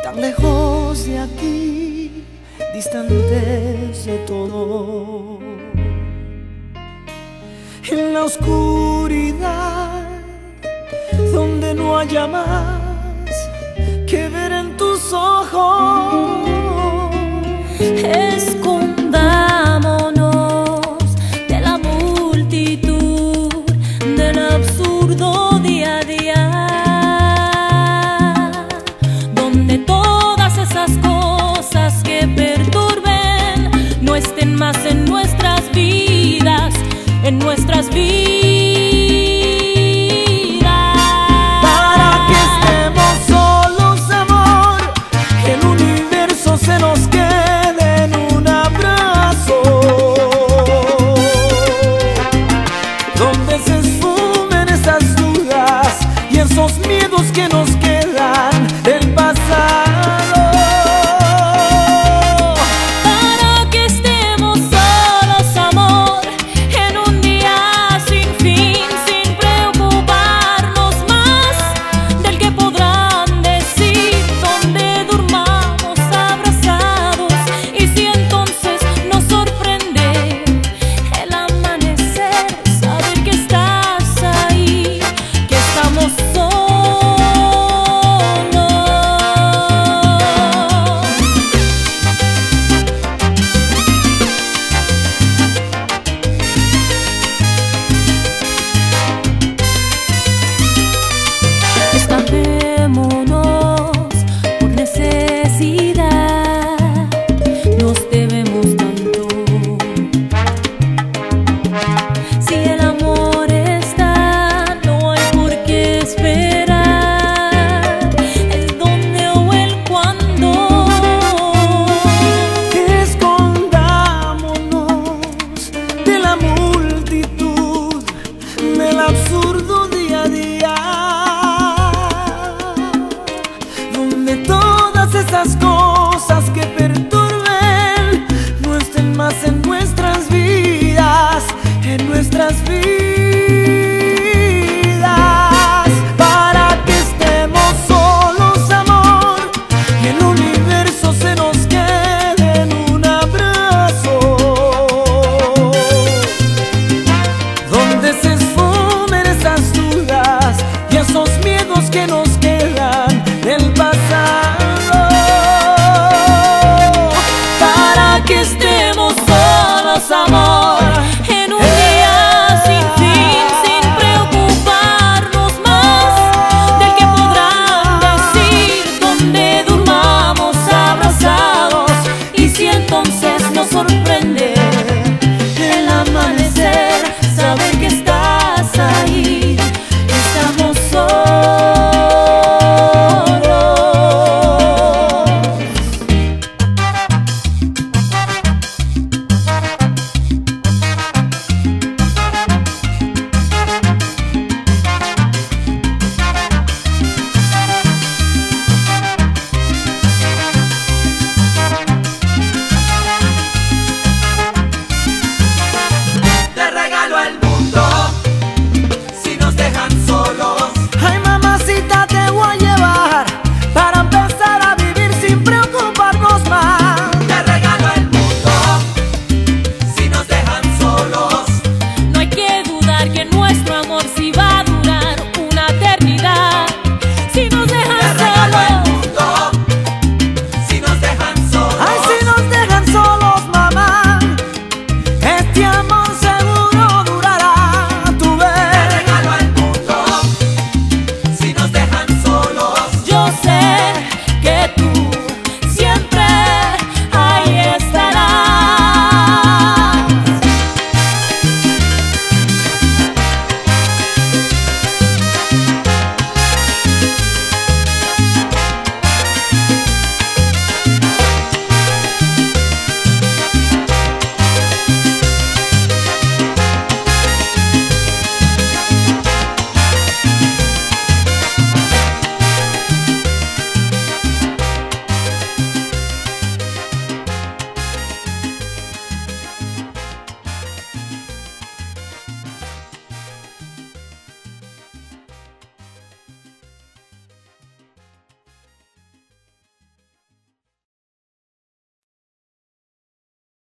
tan lejos de aquí, distantes de todo. En la oscuridad, donde no haya más que ver en tus ojos. Escondámonos de la multitud, del absurdo día a día, donde todas esas cosas que perturben no estén más en nuestras vidas, en nuestras vidas. Para que estemos solos, amor, que el universo se nos quede en un abrazo, donde se esfumen esas dudas y esos miedos que nos quedan del pasado. Absurdo día a día, donde todas esas cosas